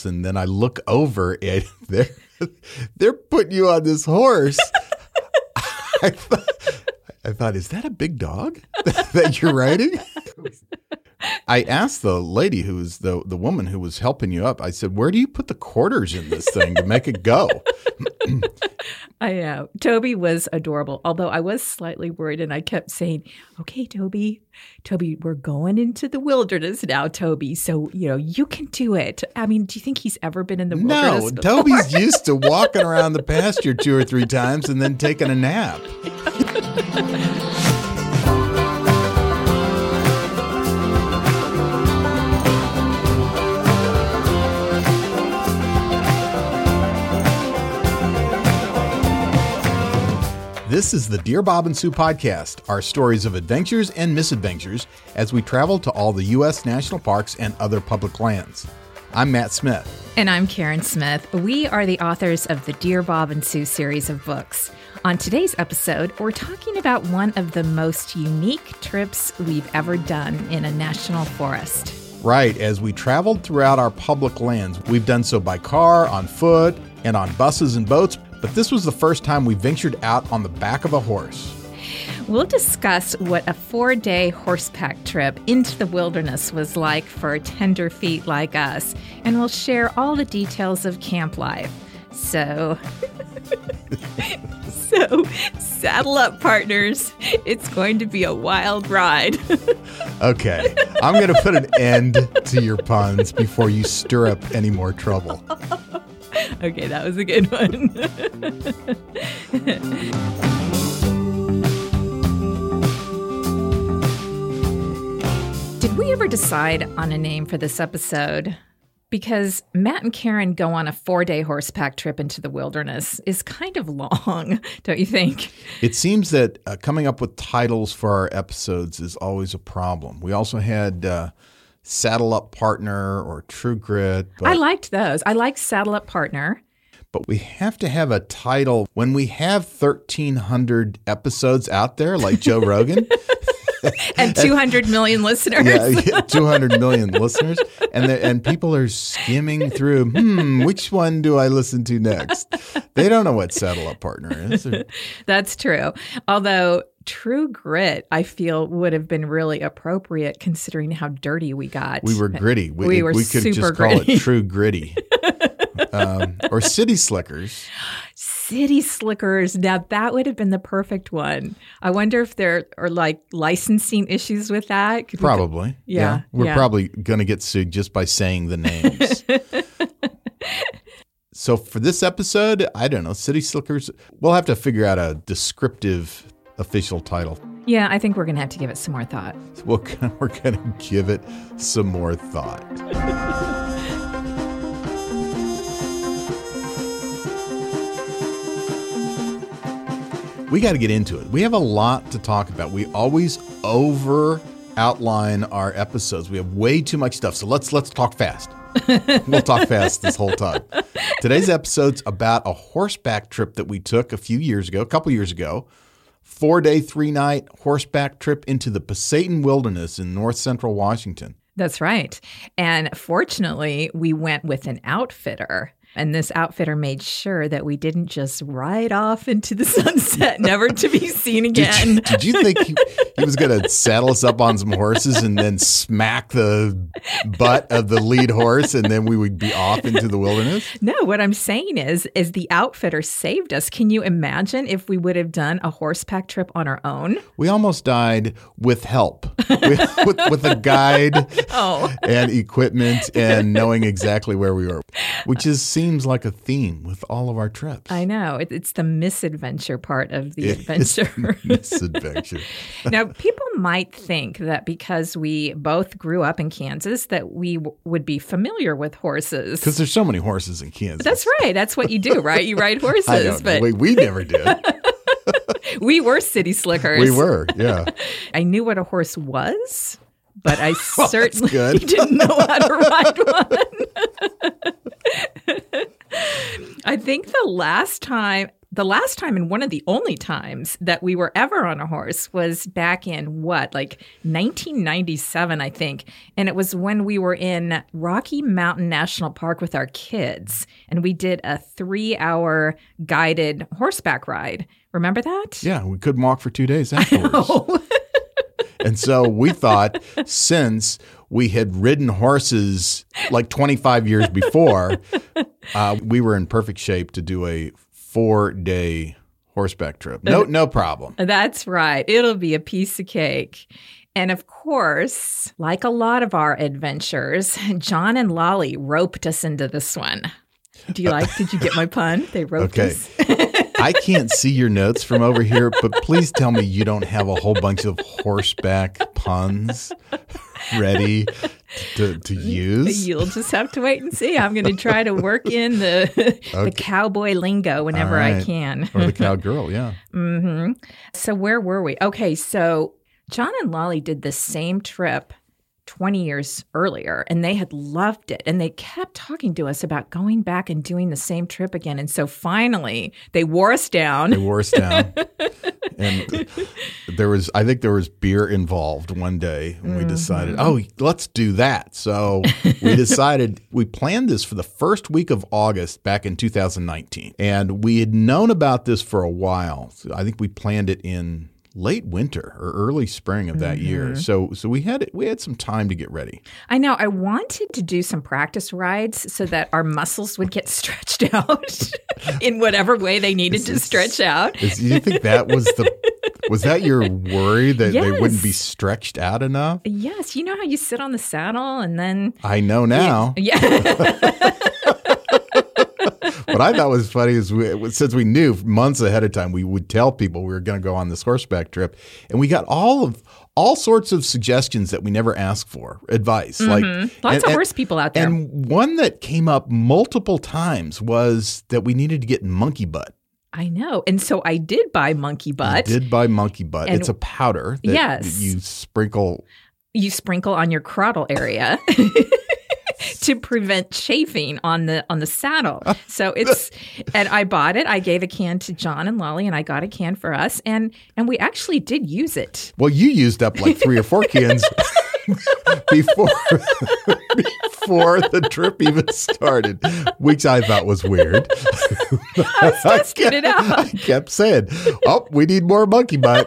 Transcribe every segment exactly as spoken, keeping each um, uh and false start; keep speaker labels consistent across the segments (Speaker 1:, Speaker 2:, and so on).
Speaker 1: belts. And then I look over and they're, they're putting you on this horse. I thought, I thought, is that a big dog that you're riding? I asked the lady who was the, the woman who was helping you up, I said, where do you put the quarters in this thing to make it go?
Speaker 2: I know. Toby was adorable, although I was slightly worried, and I kept saying, okay, Toby, Toby, we're going into the wilderness now, Toby. So, you know, you can do it. I mean, do you think he's ever been in the wilderness
Speaker 1: No,
Speaker 2: before?
Speaker 1: Toby's used to walking around the pasture two or three times and then taking a nap. This is the Dear Bob and Sue podcast, our stories of adventures and misadventures as we travel to all the U S national parks and other public lands. I'm Matt Smith.
Speaker 2: And I'm Karen Smith. We are the authors of the Dear Bob and Sue series of books. On today's episode, we're talking about one of the most unique trips we've ever done in a national forest.
Speaker 1: Right, as we traveled throughout our public lands, we've done so by car, on foot, and on buses and boats. But this was the first time we ventured out on the back of a horse.
Speaker 2: We'll discuss what a four-day horseback trip into the wilderness was like for tender feet like us, and we'll share all the details of camp life. So, so saddle up, partners. It's going to be a wild ride.
Speaker 1: Okay, I'm going to put an end to your puns before you stir up any more trouble.
Speaker 2: Okay, that was a good one. Did we ever decide on a name for this episode? Because Matt and Karen go on a four-day horseback trip into the wilderness is kind of long, don't you think?
Speaker 1: It seems that uh, coming up with titles for our episodes is always a problem. We also had uh, Saddle Up Partner or True Grit. But,
Speaker 2: I liked those. I liked Saddle Up Partner.
Speaker 1: But we have to have a title. When we have thirteen hundred episodes out there, like Joe Rogan.
Speaker 2: And two hundred million listeners.
Speaker 1: Yeah, yeah, two hundred million listeners. And the, and people are skimming through, hmm, which one do I listen to next? They don't know what Saddle Up Partner is. Or...
Speaker 2: That's true. Although True Grit, I feel, would have been really appropriate considering how dirty we got.
Speaker 1: We were gritty. We,
Speaker 2: we were
Speaker 1: we could
Speaker 2: super
Speaker 1: just
Speaker 2: gritty.
Speaker 1: call it True Gritty. um, or City Slickers.
Speaker 2: City Slickers. Now, that would have been the perfect one. I wonder if there are like licensing issues with that. Could
Speaker 1: Probably.
Speaker 2: We, yeah,
Speaker 1: We're
Speaker 2: yeah.
Speaker 1: probably going to get sued just by saying the names. So for this episode, I don't know, City Slickers, we'll have to figure out a descriptive official title.
Speaker 2: Yeah, I think we're going to have to give it some more thought.
Speaker 1: We'll, we're going to give it some more thought. We got to get into it. We have a lot to talk about. We always over outline our episodes. We have way too much stuff. So let's let's talk fast. We'll talk fast this whole time. Today's episode's about a horseback trip that we took a few years ago, a couple years ago. Four-day, three-night horseback trip into the Pasayten Wilderness in north central Washington.
Speaker 2: That's right. And fortunately, we went with an outfitter. And this outfitter made sure that we didn't just ride off into the sunset, never to be seen again.
Speaker 1: Did you, did you think he, he was going to saddle us up on some horses and then smack the butt of the lead horse and then we would be off into the wilderness?
Speaker 2: No, what I'm saying is, is the outfitter saved us. Can you imagine if we would have done a horseback trip on our own?
Speaker 1: We almost died with help, with, with, with a guide
Speaker 2: oh.
Speaker 1: and equipment and knowing exactly where we were, which is seems like a theme with all of our trips.
Speaker 2: I know. It, it's the misadventure part of the adventure.
Speaker 1: Misadventure.
Speaker 2: Now, people might think that because we both grew up in Kansas that we w- would be familiar with horses.
Speaker 1: Because there's so many horses in Kansas.
Speaker 2: That's right. That's what you do, right? You ride horses.
Speaker 1: I don't know.
Speaker 2: But
Speaker 1: We, we never did.
Speaker 2: we were city slickers.
Speaker 1: We were, yeah.
Speaker 2: I knew what a horse was, but I
Speaker 1: Well,
Speaker 2: certainly
Speaker 1: good.
Speaker 2: didn't know how to ride one. I think the last time the last time and one of the only times that we were ever on a horse was back in what, like nineteen ninety-seven, I think. And it was when we were in Rocky Mountain National Park with our kids. And we did a three hour guided horseback ride. Remember that?
Speaker 1: Yeah, we couldn't walk for two days afterwards. And so we thought, since we had ridden horses like twenty-five years before, uh, we were in perfect shape to do a four-day horseback trip. No, no problem.
Speaker 2: That's right. It'll be a piece of cake. And of course, like a lot of our adventures, John and Lolly roped us into this one. Do you like, did you get my pun? They roped
Speaker 1: okay.
Speaker 2: us.
Speaker 1: I can't see your notes from over here, but please tell me you don't have a whole bunch of horseback puns ready to, to use.
Speaker 2: You'll just have to wait and see. I'm going to try to work in the okay. the cowboy lingo whenever right. I can.
Speaker 1: Or the cowgirl, yeah.
Speaker 2: mm-hmm. So where were we? Okay, so John and Lolly did the same trip twenty years earlier, and they had loved it. And they kept talking to us about going back and doing the same trip again. And so finally, they wore us down.
Speaker 1: They wore us down. And there was, I think there was beer involved one day, and we decided, mm-hmm. oh, let's do that. So we decided, we planned this for the first week of August back in two thousand nineteen. And we had known about this for a while. So I think we planned it in late winter or early spring of that mm-hmm. year. So so we had we had some time to get ready.
Speaker 2: I know. I wanted to do some practice rides so that our muscles would get stretched out in whatever way they needed is, to stretch out.
Speaker 1: Is, do you think that was the was that your worry that
Speaker 2: yes.
Speaker 1: they wouldn't be stretched out enough?
Speaker 2: Yes. You know how you sit on the saddle and then
Speaker 1: I know now.
Speaker 2: You, yeah.
Speaker 1: What I thought was funny is we, since we knew months ahead of time, we would tell people we were going to go on this horseback trip, and we got all of all sorts of suggestions that we never asked for, advice.
Speaker 2: Mm-hmm.
Speaker 1: Like
Speaker 2: lots
Speaker 1: and,
Speaker 2: of horse people out there.
Speaker 1: And one that came up multiple times was that we needed to get monkey butt.
Speaker 2: I know. And so I did buy monkey butt.
Speaker 1: You did buy monkey butt. And it's a powder that
Speaker 2: yes.
Speaker 1: you sprinkle.
Speaker 2: You sprinkle on your caudal area. To prevent chafing on the on the saddle. So it's and I bought it. I gave a can to John and Lolly, and I got a can for us, and and we actually did use it.
Speaker 1: Well, you used up like three or four cans before before the trip even started, which I thought was weird.
Speaker 2: I was testing it out.
Speaker 1: I kept saying, "Oh, we need more monkey butt."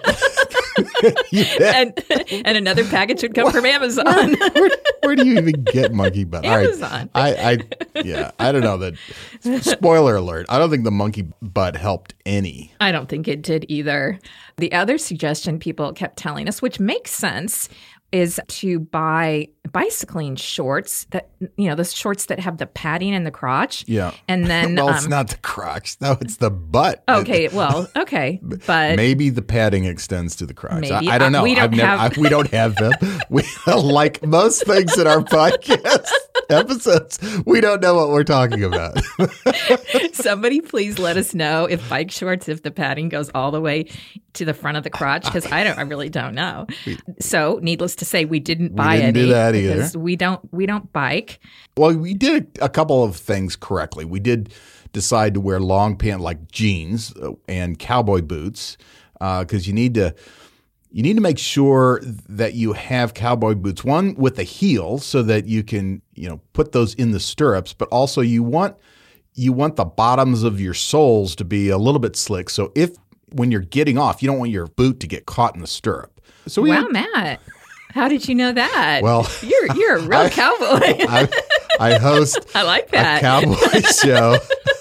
Speaker 1: Yeah.
Speaker 2: and and another package would come what? from Amazon.
Speaker 1: Where, where, where do you even get monkey butt?
Speaker 2: Amazon.
Speaker 1: All right. I, I yeah, I don't know that. Spoiler alert. I don't think the monkey butt helped any.
Speaker 2: I don't think it did either. The other suggestion people kept telling us, which makes sense, is to buy bicycling shorts that, you know, the shorts that have the padding in the crotch.
Speaker 1: Yeah.
Speaker 2: And then.
Speaker 1: well,
Speaker 2: um,
Speaker 1: it's not the crotch. No, it's the butt.
Speaker 2: Okay. Well, okay. But
Speaker 1: maybe the padding extends to the crotch.
Speaker 2: Maybe.
Speaker 1: I, I don't know.
Speaker 2: Uh, we don't
Speaker 1: I've never,
Speaker 2: have.
Speaker 1: I, we don't have them. We, like most things in our podcast episodes, we don't know what we're talking about.
Speaker 2: Somebody please let us know if bike shorts, if the padding goes all the way to the front of the crotch, because I don't, I really don't know. So, needless to say, we didn't buy
Speaker 1: we didn't
Speaker 2: any
Speaker 1: do that either.
Speaker 2: because we don't we don't bike.
Speaker 1: Well, we did a couple of things correctly. We did decide to wear long pant like jeans and cowboy boots because uh, you need to you need to make sure that you have cowboy boots, one with a heel so that you can, you know, put those in the stirrups, but also you want you want the bottoms of your soles to be a little bit slick. So if when you're getting off, you don't want your boot to get caught in the stirrup. So we
Speaker 2: wow,
Speaker 1: had,
Speaker 2: Matt. How did you know that?
Speaker 1: Well,
Speaker 2: you're you're a real
Speaker 1: I,
Speaker 2: cowboy.
Speaker 1: I, I host
Speaker 2: I like that.
Speaker 1: a cowboy show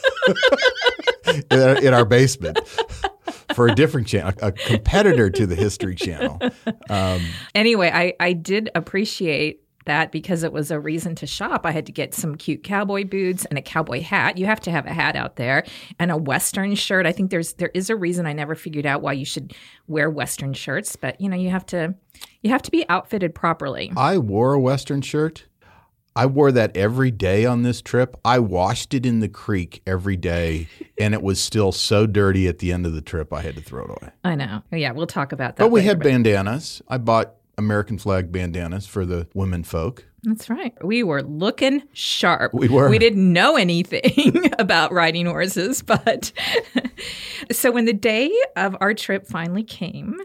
Speaker 1: in, in our basement for a different channel, a competitor to the History Channel. Um,
Speaker 2: anyway, I, I did appreciate that because it was a reason to shop. I had to get some cute cowboy boots and a cowboy hat. You have to have a hat out there, and a Western shirt. I think there's there is a reason I never figured out why you should wear Western shirts, but you know, you have to you have to be outfitted properly.
Speaker 1: I wore a Western shirt. I wore that every day on this trip. I washed it in the creek every day, and it was still so dirty at the end of the trip I had to throw it away.
Speaker 2: I know. Yeah, we'll talk about that.
Speaker 1: But we
Speaker 2: later,
Speaker 1: had bandanas. I bought American flag bandanas for the women folk.
Speaker 2: That's right. We were looking sharp.
Speaker 1: We were.
Speaker 2: We didn't know anything about riding horses, but so when the day of our trip finally came,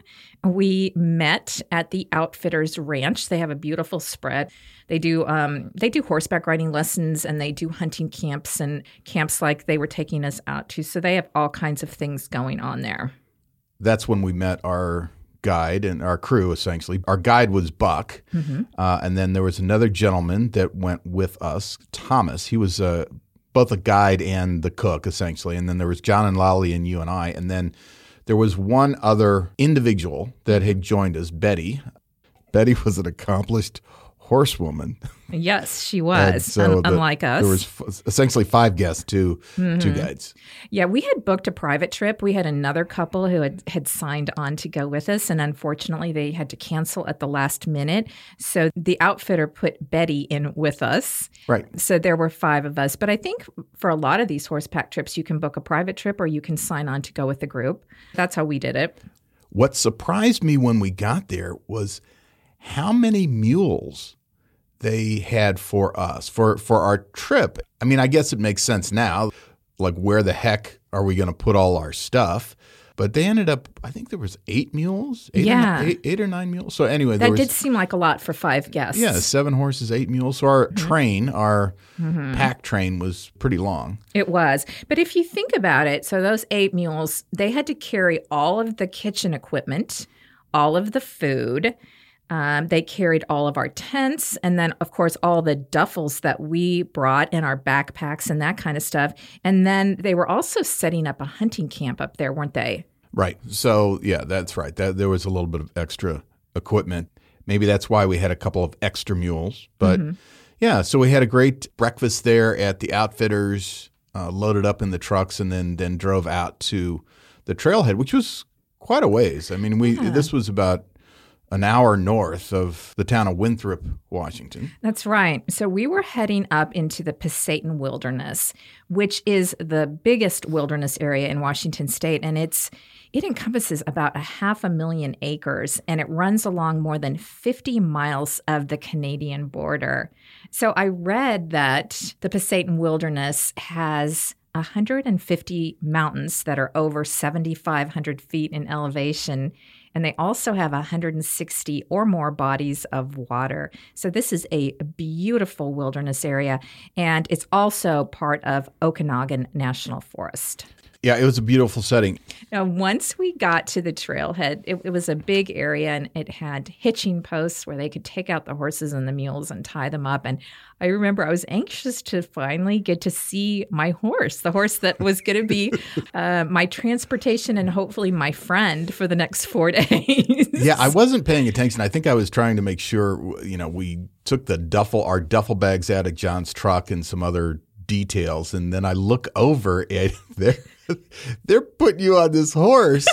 Speaker 2: we met at the Outfitters Ranch. They have a beautiful spread. They do um, they do horseback riding lessons, and they do hunting camps and camps like they were taking us out to. So they have all kinds of things going on there.
Speaker 1: That's when we met our guide and our crew, essentially. Our guide was Buck, mm-hmm. uh, and then there was another gentleman that went with us, Thomas. He was uh, both a guide and the cook, essentially. And then there was John and Lolly and you and I. And then there was one other individual that had joined us, Betty. Betty was an accomplished horsewoman.
Speaker 2: Yes, she was,
Speaker 1: so
Speaker 2: un-
Speaker 1: the,
Speaker 2: unlike us.
Speaker 1: There was f- essentially five guests, two, mm-hmm. two guides.
Speaker 2: Yeah, we had booked a private trip. We had another couple who had, had signed on to go with us, and unfortunately they had to cancel at the last minute. So the outfitter put Betty in with us.
Speaker 1: Right.
Speaker 2: So there were five of us. But I think for a lot of these horseback trips, you can book a private trip or you can sign on to go with the group. That's how we did it.
Speaker 1: What surprised me when we got there was how many mules they had for us, for, for our trip. I mean, I guess it makes sense now. Like, where the heck are we going to put all our stuff? But they ended up, I think there was eight mules, eight,
Speaker 2: yeah.
Speaker 1: or, eight, eight or nine mules. So anyway,
Speaker 2: that
Speaker 1: there was,
Speaker 2: did seem like a lot for five guests.
Speaker 1: Yeah, seven horses, eight mules. So our mm-hmm. train, our mm-hmm. pack train was pretty long.
Speaker 2: It was. But if you think about it, so those eight mules, they had to carry all of the kitchen equipment, all of the food. Um, they carried all of our tents, and then, of course, all the duffels that we brought in our backpacks and that kind of stuff. And then they were also setting up a hunting camp up there, weren't they?
Speaker 1: Right. So, yeah, that's right. That, there was a little bit of extra equipment. Maybe that's why we had a couple of extra mules. But, mm-hmm. yeah, so we had a great breakfast there at the Outfitters, uh, loaded up in the trucks, and then then drove out to the trailhead, which was quite a ways. I mean, we yeah. this was about an hour north of the town of Winthrop, Washington.
Speaker 2: That's right. So we were heading up into the Pasayten Wilderness, which is the biggest wilderness area in Washington state. And it's it encompasses about a half a million acres, and it runs along more than fifty miles of the Canadian border. So I read that the Pasayten Wilderness has one hundred fifty mountains that are over seven thousand five hundred feet in elevation. And they also have one hundred sixty or more bodies of water. So this is a beautiful wilderness area. And it's also part of Okanagan National Forest.
Speaker 1: Yeah, it was a beautiful setting.
Speaker 2: Now, once we got to the trailhead, it, it was a big area, and it had hitching posts where they could take out the horses and the mules and tie them up. And I remember I was anxious to finally get to see my horse, the horse that was going to be uh, my transportation and hopefully my friend for the next four days.
Speaker 1: Yeah, I wasn't paying attention. I think I was trying to make sure, you know, we took the duffel, our duffel bags out of John's truck and some other details. And then I look over and they're, they're putting you on this horse.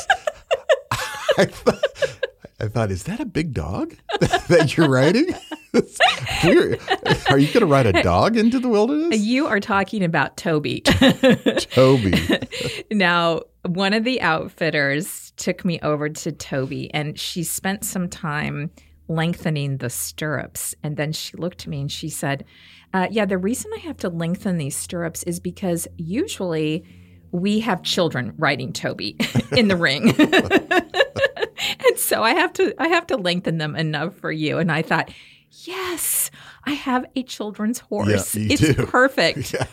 Speaker 1: I thought, I thought, is that a big dog that you're riding? Weird. Are you going to ride a dog into the wilderness?
Speaker 2: You are talking about Toby.
Speaker 1: Toby.
Speaker 2: Now, one of the outfitters took me over to Toby, and she spent some time lengthening the stirrups. And then she looked to me and she said, uh, yeah, the reason I have to lengthen these stirrups is because usually we have children riding Toby in the ring. And so I have to I have to lengthen them enough for you. And I thought, yes, I have a children's horse.
Speaker 1: Yeah,
Speaker 2: it's
Speaker 1: do.
Speaker 2: perfect.
Speaker 1: Yeah.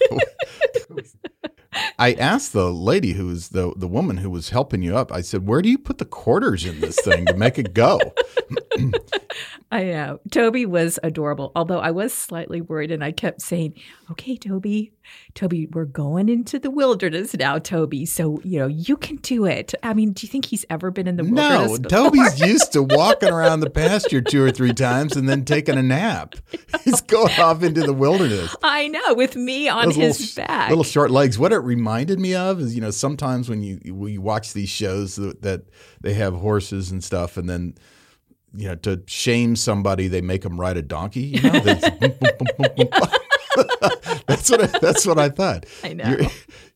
Speaker 1: I asked the lady who was the the woman who was helping you up, I said, where do you put the quarters in this thing to make it go?
Speaker 2: I know. Toby was adorable, although I was slightly worried, and I kept saying, okay, Toby, Toby, we're going into the wilderness now, Toby. So, you know, you can do it. I mean, do you think he's ever been in the wilderness
Speaker 1: No,
Speaker 2: before?
Speaker 1: Toby's used to walking around the pasture two or three times and then taking a nap. He's going off into the wilderness.
Speaker 2: I know, with me on
Speaker 1: Those
Speaker 2: his
Speaker 1: little,
Speaker 2: back.
Speaker 1: Little short legs. What it reminded me of is, you know, sometimes when you, when you watch these shows that, that they have horses and stuff, and then, you know, to shame somebody, they make them ride a donkey. You know, that's, that's what I, that's what I thought.
Speaker 2: I know.
Speaker 1: You're,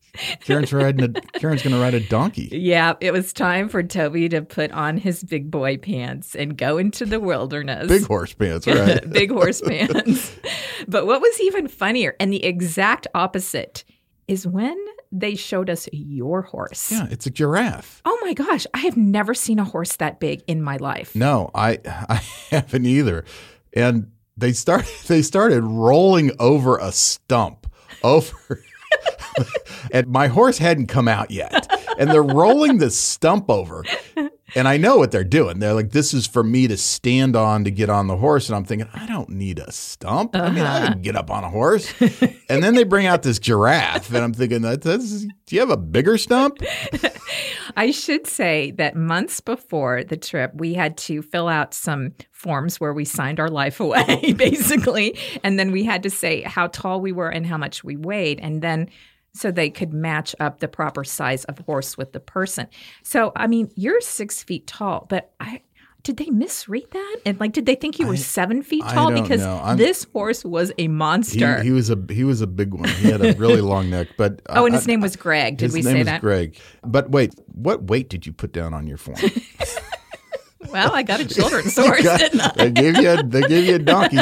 Speaker 1: Karen's riding a Karen's going to ride a donkey.
Speaker 2: Yeah, it was time for Toby to put on his big boy pants and go into the wilderness.
Speaker 1: Big horse pants, right?
Speaker 2: Big horse pants. But what was even funnier, and the exact opposite, is when they showed us your horse.
Speaker 1: Yeah, it's a giraffe.
Speaker 2: Oh my gosh, I have never seen a horse that big in my life.
Speaker 1: No, I I haven't either. And they started they started rolling over a stump over and my horse hadn't come out yet. And they're rolling this stump over. And I know what they're doing. They're like, this is for me to stand on to get on the horse. And I'm thinking, I don't need a stump. Uh-huh. I mean, I can get up on a horse. And then they bring out this giraffe. And I'm thinking, that this, do you have a bigger stump?
Speaker 2: I should say that months before the trip, we had to fill out some forms where we signed our life away, basically. And then we had to say how tall we were and how much we weighed. And then so they could match up the proper size of horse with the person. So, I mean, you're six feet tall, but I did they misread that? And like, did they think you were I, seven feet tall? Because this horse was a monster.
Speaker 1: He, he was a he was a big one. He had a really long neck. But
Speaker 2: oh, and his I, name was Greg. Did we say that?
Speaker 1: His name was Greg. But wait, what weight did you put down on your form?
Speaker 2: Well, I got a children's horse, got, didn't I?
Speaker 1: They gave you a, they gave you a donkey.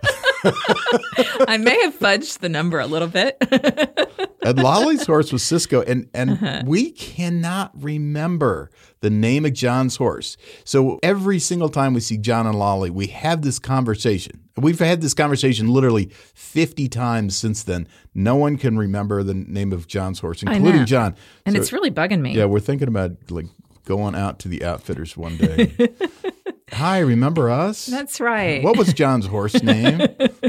Speaker 2: I may have fudged the number a little bit.
Speaker 1: And Lolly's horse was Cisco, and, and uh-huh. we cannot remember the name of John's horse. So every single time we see John and Lolly, we have this conversation. We've had this conversation literally fifty times since then. No one can remember the name of John's horse, including John.
Speaker 2: And
Speaker 1: so,
Speaker 2: it's really bugging me.
Speaker 1: Yeah, we're thinking about like going out to the outfitters one day. Hi, remember us?
Speaker 2: That's right.
Speaker 1: What was John's horse name?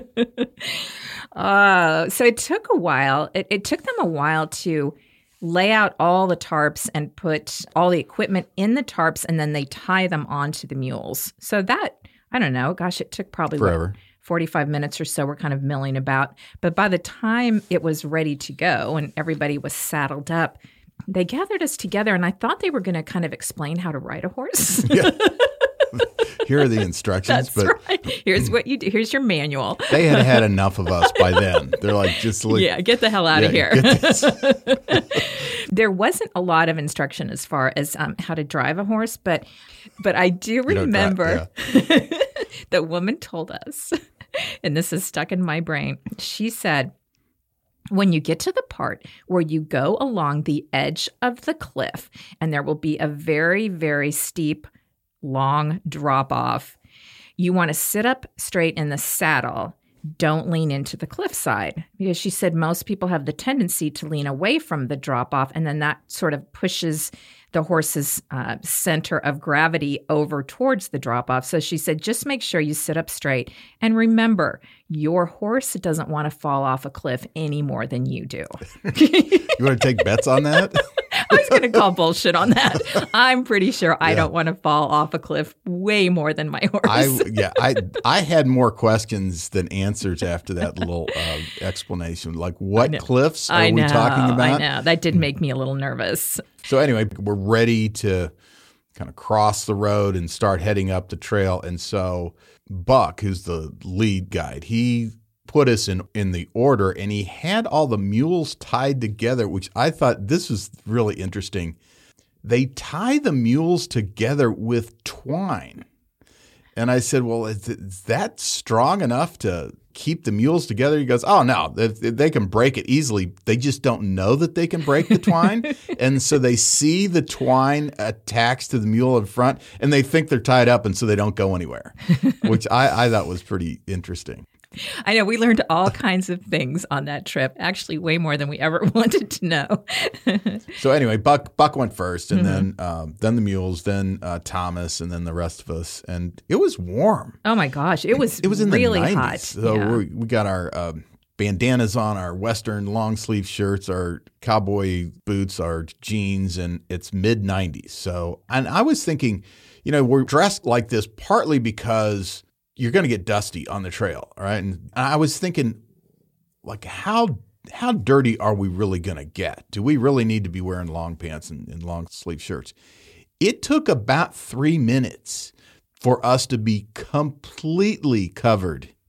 Speaker 2: uh, so it took a while. It, it took them a while to lay out all the tarps and put all the equipment in the tarps, and then they tie them onto the mules. So that, I don't know, gosh, it took probably
Speaker 1: forever.
Speaker 2: What, forty-five minutes or so. We're kind of milling about. But by the time it was ready to go and everybody was saddled up, they gathered us together, and I thought they were going to kind of explain how to ride a horse. Yeah.
Speaker 1: Here are the instructions.
Speaker 2: That's
Speaker 1: but
Speaker 2: right. Here's what you do. Here's your manual.
Speaker 1: They had had enough of us by then. They're like, just like,
Speaker 2: yeah, get the hell out
Speaker 1: yeah,
Speaker 2: of here. There wasn't a lot of instruction as far as um, how to drive a horse, but but I do remember drive, yeah. The woman told us, and this is stuck in my brain. She said, when you get to the part where you go along the edge of the cliff, and there will be a very, very steep, long drop off, you want to sit up straight in the saddle. Don't lean into the cliffside, because she said most people have the tendency to lean away from the drop off, and then that sort of pushes the horse's uh, center of gravity over towards the drop off. So she said, just make sure you sit up straight. And remember, your horse doesn't want to fall off a cliff any more than you do.
Speaker 1: You want to take bets on that?
Speaker 2: I was going to call bullshit on that. I'm pretty sure I yeah. don't want to fall off a cliff way more than my horse.
Speaker 1: I, yeah, I I had more questions than answers after that little uh, explanation. Like, what cliffs are
Speaker 2: I know,
Speaker 1: we talking about?
Speaker 2: I know. That did make me a little nervous.
Speaker 1: So anyway, we're ready to kind of cross the road and start heading up the trail. And so Buck, who's the lead guide, he put us in, in the order, and he had all the mules tied together, which I thought this was really interesting. They tie the mules together with twine. And I said, well, is, is that strong enough to keep the mules together? He goes, oh, no, they, they can break it easily. They just don't know that they can break the twine. And so they see the twine attached to the mule in front, and they think they're tied up, and so they don't go anywhere, which I, I thought was pretty interesting.
Speaker 2: I know. We learned all kinds of things on that trip, actually way more than we ever wanted to know.
Speaker 1: So anyway, Buck Buck went first, and mm-hmm. then um, then the mules, then uh, Thomas, and then the rest of us. And it was warm.
Speaker 2: Oh, my gosh. It was,
Speaker 1: it was in
Speaker 2: really
Speaker 1: the nineties.
Speaker 2: Hot.
Speaker 1: So
Speaker 2: yeah.
Speaker 1: we we got our um, bandanas on, our Western long sleeve shirts, our cowboy boots, our jeans, and it's mid nineties. So, and I was thinking, you know, we're dressed like this partly because you're going to get dusty on the trail, all right? And I was thinking, like, how how dirty are we really going to get? Do we really need to be wearing long pants and, and long sleeve shirts? It took about three minutes for us to be completely covered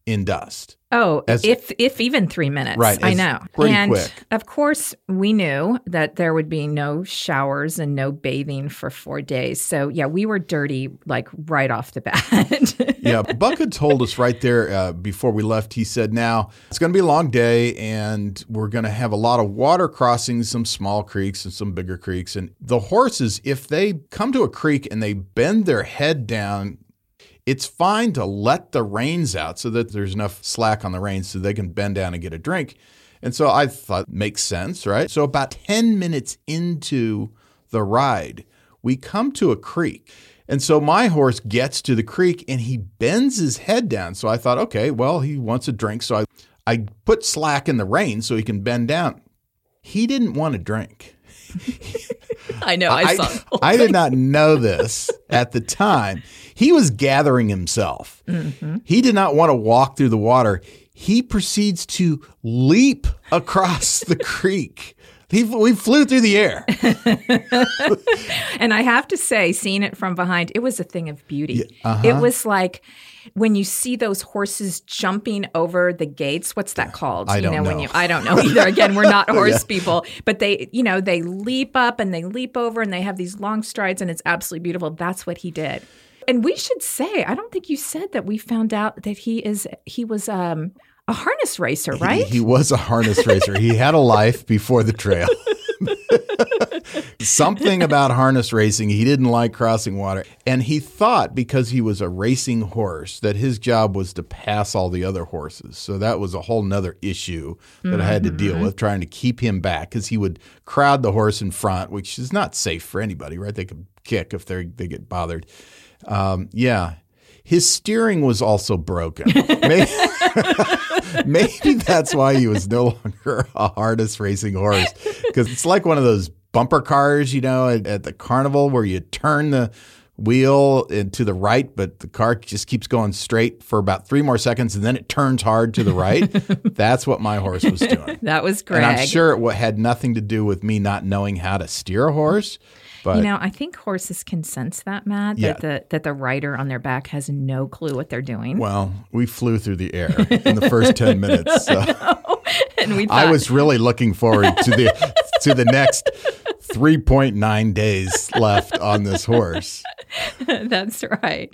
Speaker 1: in dust.
Speaker 2: Oh,
Speaker 1: As,
Speaker 2: if if even three minutes.
Speaker 1: Right.
Speaker 2: I know.
Speaker 1: Pretty
Speaker 2: and
Speaker 1: quick.
Speaker 2: Of course, we knew that there would be no showers and no bathing for four days. So, yeah, we were dirty like right off the bat.
Speaker 1: Yeah. Buck had told us right there uh, before we left, he said, now it's going to be a long day and we're going to have a lot of water crossings, some small creeks and some bigger creeks. And the horses, if they come to a creek and they bend their head down, it's fine to let the reins out so that there's enough slack on the reins so they can bend down and get a drink. And so I thought, makes sense, right? So about ten minutes into the ride, we come to a creek. And so my horse gets to the creek and he bends his head down. So I thought, okay, well, he wants a drink. So I, I put slack in the reins so he can bend down. He didn't want a drink.
Speaker 2: I know. I, I saw.
Speaker 1: I did not know this at the time. He was gathering himself. Mm-hmm. He did not want to walk through the water. He proceeds to leap across the creek. He, we flew through the air.
Speaker 2: And I have to say, seeing it from behind, it was a thing of beauty. Yeah, uh-huh. It was like when you see those horses jumping over the gates. What's that called?
Speaker 1: I
Speaker 2: you
Speaker 1: don't
Speaker 2: know,
Speaker 1: know.
Speaker 2: When you, I don't know either. Again, we're not horse
Speaker 1: yeah.
Speaker 2: people. But they, you know, they leap up and they leap over and they have these long strides and it's absolutely beautiful. That's what he did. And we should say, I don't think you said that we found out that he is he was um, a harness racer, right?
Speaker 1: He, he was a harness racer. He had a life before the trail. Something about harness racing. He didn't like crossing water. And he thought because he was a racing horse that his job was to pass all the other horses. So that was a whole nother issue that mm-hmm. I had to deal with, trying to keep him back because he would crowd the horse in front, which is not safe for anybody, right? They could kick if they they get bothered. Um, yeah. His steering was also broken. Maybe, maybe that's why he was no longer a harness racing horse, because it's like one of those bumper cars, you know, at, at the carnival where you turn the wheel to the right, but the car just keeps going straight for about three more seconds, and then it turns hard to the right. That's what my horse was doing.
Speaker 2: That was Greg.
Speaker 1: And I'm sure it had nothing to do with me not knowing how to steer a horse. But,
Speaker 2: you know, I think horses can sense that, Matt, that,
Speaker 1: yeah.
Speaker 2: the, that the rider on their back has no clue what they're doing.
Speaker 1: Well, we flew through the air in the first ten minutes. So.
Speaker 2: And we thought,
Speaker 1: I was really looking forward to the to the next three point nine days left on this horse.
Speaker 2: That's right.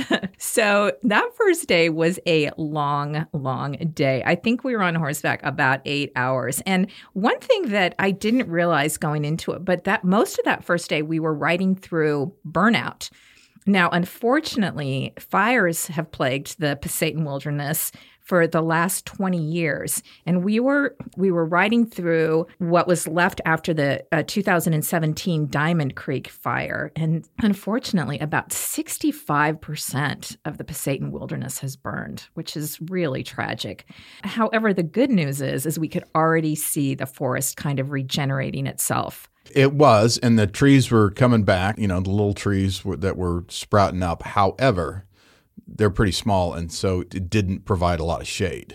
Speaker 2: So that first day was a long, long day. I think we were on horseback about eight hours. And one thing that I didn't realize going into it, but that most of that first day we were riding through burnout. Now, unfortunately, fires have plagued the Pasayten Wilderness for the last twenty years. And we were we were riding through what was left after the uh, two thousand seventeen Diamond Creek fire. And unfortunately, about sixty-five percent of the Pasayten Wilderness has burned, which is really tragic. However, the good news is, is we could already see the forest kind of regenerating itself.
Speaker 1: It was, and the trees were coming back, you know, the little trees were, that were sprouting up. However, they're pretty small, and so it didn't provide a lot of shade.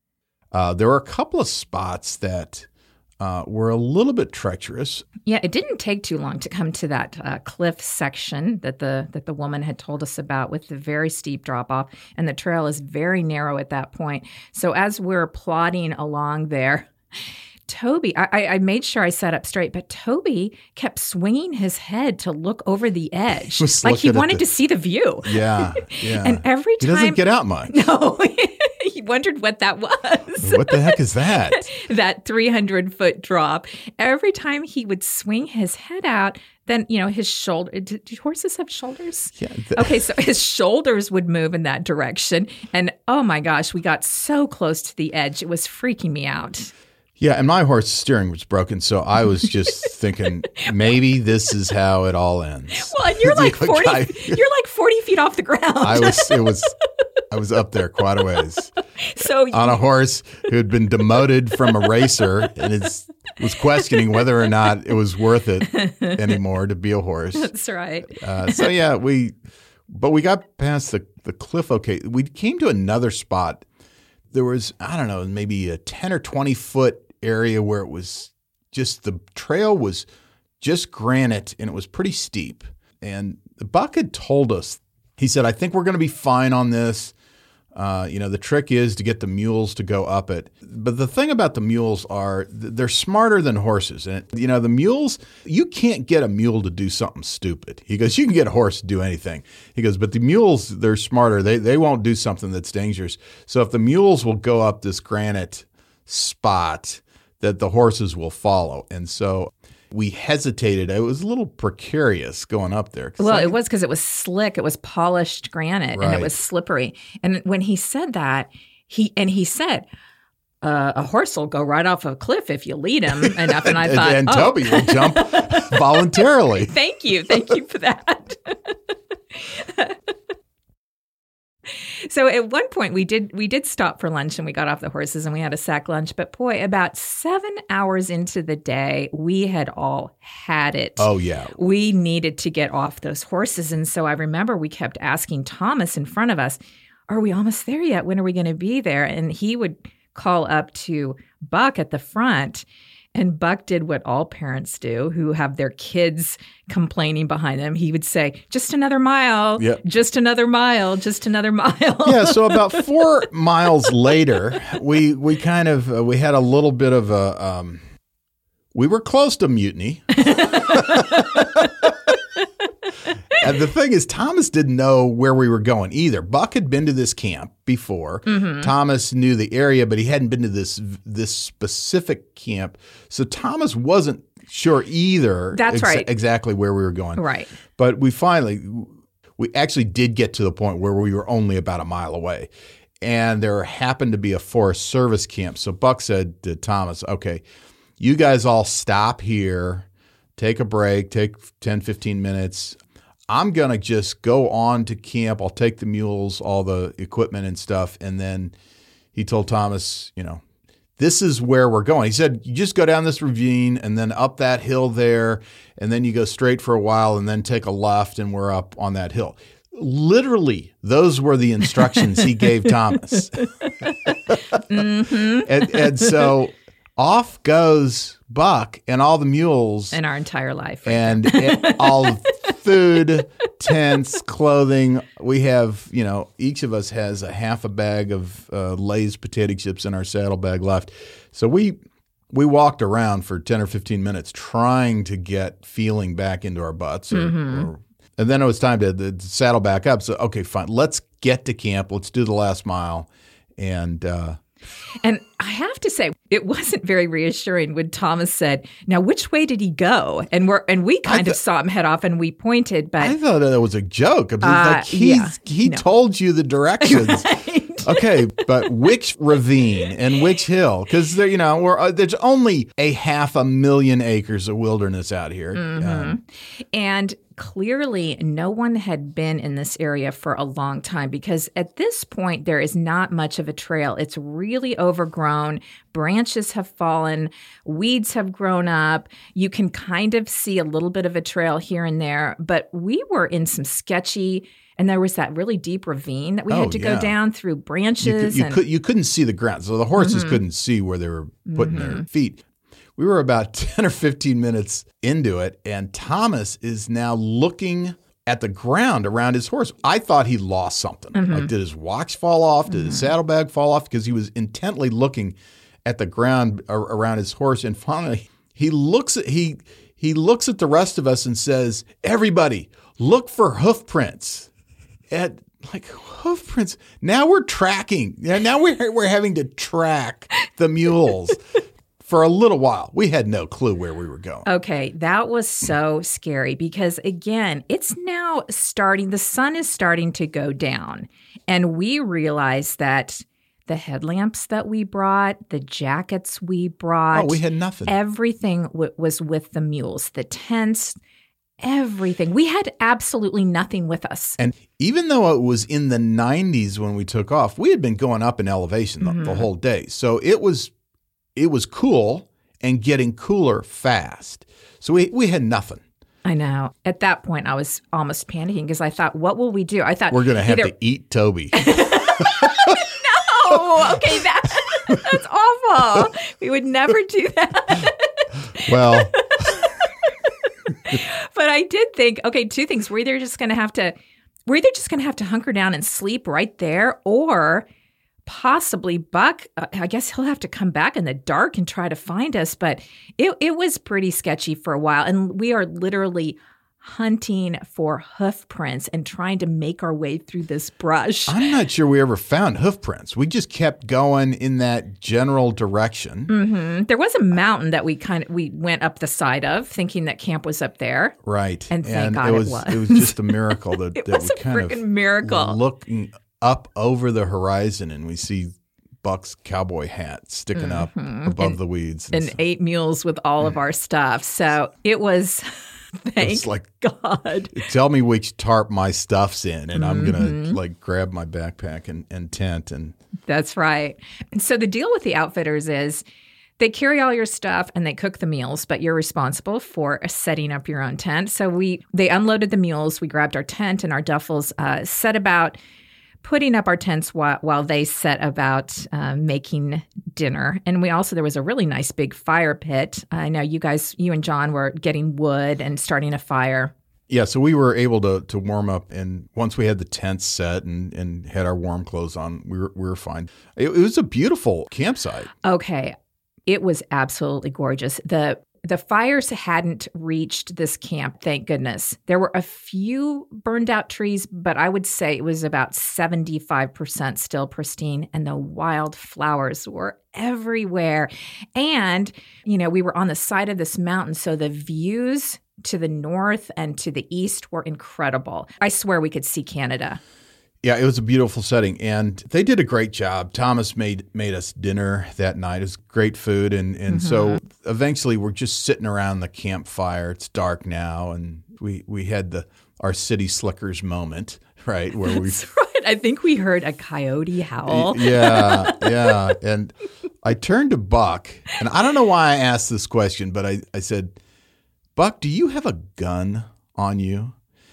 Speaker 1: Uh, there were a couple of spots that uh, were a little bit treacherous.
Speaker 2: Yeah, it didn't take too long to come to that uh, cliff section that the that the woman had told us about with the very steep drop-off, and the trail is very narrow at that point. So as we're plodding along there, Toby, I, I made sure I sat up straight, but Toby kept swinging his head to look over the edge,
Speaker 1: Just
Speaker 2: like he wanted
Speaker 1: the,
Speaker 2: to see the view.
Speaker 1: Yeah, yeah.
Speaker 2: And every time
Speaker 1: he doesn't get out much.
Speaker 2: No, he wondered what that was.
Speaker 1: What the heck is that?
Speaker 2: That three hundred foot drop. Every time he would swing his head out, then, you know, his shoulder. Do, do horses have shoulders?
Speaker 1: Yeah. The,
Speaker 2: okay, so his shoulders would move in that direction, and oh my gosh, we got so close to the edge, it was freaking me out.
Speaker 1: Yeah, and my horse's steering was broken, so I was just thinking maybe this is how it all ends.
Speaker 2: Well, and you're like forty. You're like forty feet off the ground.
Speaker 1: I was. It was. I was up there quite a ways.
Speaker 2: So
Speaker 1: on a horse who had been demoted from a racer and is was questioning whether or not it was worth it anymore to be a horse.
Speaker 2: That's right.
Speaker 1: Uh, so yeah, we. But we got past the the cliff. Okay, we came to another spot. There was I don't know maybe a ten or twenty foot area where it was just the trail was just granite and it was pretty steep. And Buck had told us, he said, I think we're going to be fine on this. Uh, you know, the trick is to get the mules to go up it. But the thing about the mules are they're smarter than horses. And, you know, the mules, you can't get a mule to do something stupid. He goes, you can get a horse to do anything. He goes, but the mules, they're smarter. They, they won't do something that's dangerous. So if the mules will go up this granite spot, that the horses will follow. And so we hesitated. It was a little precarious going up there.
Speaker 2: Well,
Speaker 1: like,
Speaker 2: it was because it was slick. It was polished granite,
Speaker 1: right.
Speaker 2: and it was slippery. And when he said that, he and he said, uh, "A horse will go right off a cliff if you lead him enough." And I thought,
Speaker 1: and, and
Speaker 2: oh.
Speaker 1: Toby will jump voluntarily.
Speaker 2: Thank you, thank you for that. So at one point we did we did stop for lunch and we got off the horses and we had a sack lunch. But boy, about seven hours into the day, we had all had it.
Speaker 1: Oh, yeah.
Speaker 2: We needed to get off those horses. And so I remember we kept asking Thomas in front of us, are we almost there yet? When are we going to be there? And he would call up to Buck at the front. And Buck did what all parents do who have their kids complaining behind them. He would say, just another mile,
Speaker 1: yep.
Speaker 2: just another mile, just another mile.
Speaker 1: Yeah, so about four miles later, we we kind of, uh, we had a little bit of a, um, we were close to mutiny. And the thing is, Thomas didn't know where we were going either. Buck had been to this camp before. Mm-hmm. Thomas knew the area, but he hadn't been to this this specific camp. So Thomas wasn't sure either.
Speaker 2: That's ex- right.
Speaker 1: exactly where we were going.
Speaker 2: Right.
Speaker 1: But we finally, we actually did get to the point where we were only about a mile away. And there happened to be a Forest Service camp. So Buck said to Thomas, okay, you guys all stop here, take a break, take ten, fifteen minutes. I'm going to just go on to camp. I'll take the mules, all the equipment and stuff. And then he told Thomas, you know, this is where we're going. He said, you just go down this ravine and then up that hill there. And then you go straight for a while and then take a left and we're up on that hill. Literally, those were the instructions he gave Thomas.
Speaker 2: Mm-hmm.
Speaker 1: and, and so off goes Buck and all the mules.
Speaker 2: And our entire life. Right?
Speaker 1: And it, all food, tents, clothing. We have, you know, each of us has a half a bag of uh, Lay's potato chips in our saddlebag left. So we we walked around for ten or fifteen minutes trying to get feeling back into our butts. Or,
Speaker 2: mm-hmm.
Speaker 1: or, and then it was time to, to saddle back up. So, okay, fine. Let's get to camp. Let's do the last mile. And uh
Speaker 2: And I have to say, it wasn't very reassuring when Thomas said, now, which way did he go? And we're and we kind th- of saw him head off and we pointed, but
Speaker 1: I thought that was a joke. I mean,
Speaker 2: uh,
Speaker 1: like he's,
Speaker 2: yeah,
Speaker 1: he
Speaker 2: no.
Speaker 1: told you the directions.
Speaker 2: Right.
Speaker 1: Okay, but which ravine and which hill? Because there, you know, we're, uh, there's only a half a million acres of wilderness out here.
Speaker 2: Mm-hmm. Um, and clearly no one had been in this area for a long time because at this point there is not much of a trail. It's really overgrown. Branches have fallen. Weeds have grown up. You can kind of see a little bit of a trail here and there, but we were in some sketchy, and there was that really deep ravine that we
Speaker 1: Oh,
Speaker 2: had to
Speaker 1: yeah.
Speaker 2: go down through branches.
Speaker 1: You, could, you,
Speaker 2: and,
Speaker 1: could, you couldn't see the ground, so the horses
Speaker 2: mm-hmm.
Speaker 1: couldn't see where they were putting
Speaker 2: mm-hmm.
Speaker 1: their feet. We were about ten or fifteen minutes into it, and Thomas is now looking at the ground around his horse. I thought he lost something.
Speaker 2: Mm-hmm.
Speaker 1: Like, did his watch fall off? Did
Speaker 2: mm-hmm.
Speaker 1: his saddlebag fall off? Because he was intently looking at the ground ar- around his horse. And finally, he looks at he he looks at the rest of us and says, "Everybody, look for hoof prints." And like hoof prints. Now we're tracking. Now we're we're having to track the mules. For a little while, we had no clue where we were going.
Speaker 2: Okay, that was so scary because, again, it's now starting, the sun is starting to go down. And we realized that the headlamps that we brought, the jackets we brought.
Speaker 1: Oh, we had nothing.
Speaker 2: Everything w- was with the mules, the tents, everything. We had absolutely nothing with us.
Speaker 1: And even though it was in the nineties when we took off, we had been going up in elevation the, mm-hmm. the whole day. So it was... It was cool and getting cooler fast. So we, we had nothing.
Speaker 2: I know. At that point, I was almost panicking because I thought, what will we do? I thought
Speaker 1: we're going to have
Speaker 2: either-
Speaker 1: to eat Toby.
Speaker 2: No. Okay, that that's awful. We would never do that.
Speaker 1: Well.
Speaker 2: But I did think, okay, two things. We're either just going to have to we're either just going to have to hunker down and sleep right there, or possibly Buck, uh, I guess he'll have to come back in the dark and try to find us. But it, it was pretty sketchy for a while. And we are literally hunting for hoof prints and trying to make our way through this brush.
Speaker 1: I'm not sure we ever found hoof prints. We just kept going in that general direction.
Speaker 2: Mm-hmm. There was a mountain that we kind of we went up the side of, thinking that camp was up there.
Speaker 1: Right.
Speaker 2: And thank
Speaker 1: and
Speaker 2: God
Speaker 1: it was,
Speaker 2: it was.
Speaker 1: It was just a miracle that,
Speaker 2: it
Speaker 1: that
Speaker 2: was
Speaker 1: we
Speaker 2: a
Speaker 1: kind
Speaker 2: freaking
Speaker 1: of
Speaker 2: miracle.
Speaker 1: looking up over the horizon and we see Buck's cowboy hat sticking up
Speaker 2: mm-hmm.
Speaker 1: above
Speaker 2: and,
Speaker 1: the weeds.
Speaker 2: And, and eight mules with all of our stuff. So it was... Thank
Speaker 1: it's like,
Speaker 2: God.
Speaker 1: Tell me which tarp my stuff's in, and I'm
Speaker 2: mm-hmm.
Speaker 1: going to like grab my backpack and, and tent. And
Speaker 2: That's right. And so the deal with the outfitters is they carry all your stuff and they cook the meals, but you're responsible for setting up your own tent. So we they unloaded the mules. We grabbed our tent and our duffels, uh, set about putting up our tents while, while they set about uh, making dinner. And we also, there was a really nice big fire pit. I know you guys, you and John were getting wood and starting a fire.
Speaker 1: Yeah, so we were able to to warm up, and once we had the tents set and, and had our warm clothes on, we were, we were fine. It, it was a beautiful campsite.
Speaker 2: Okay. It was absolutely gorgeous. The The fires hadn't reached this camp, thank goodness. There were a few burned out trees, but I would say it was about seventy-five percent still pristine, and the wildflowers were everywhere. And, you know, we were on the side of this mountain, so the views to the north and to the east were incredible. I swear we could see Canada.
Speaker 1: Yeah, it was a beautiful setting, and they did a great job. Thomas made made us dinner that night. It was great food, and, and mm-hmm. so eventually we're just sitting around the campfire. It's dark now, and we we had the our city slickers moment, right? Where
Speaker 2: That's
Speaker 1: we
Speaker 2: right. I think we heard a coyote howl.
Speaker 1: Yeah, yeah. And I turned to Buck, and I don't know why I asked this question, but I, I said, Buck, do you have a gun on you?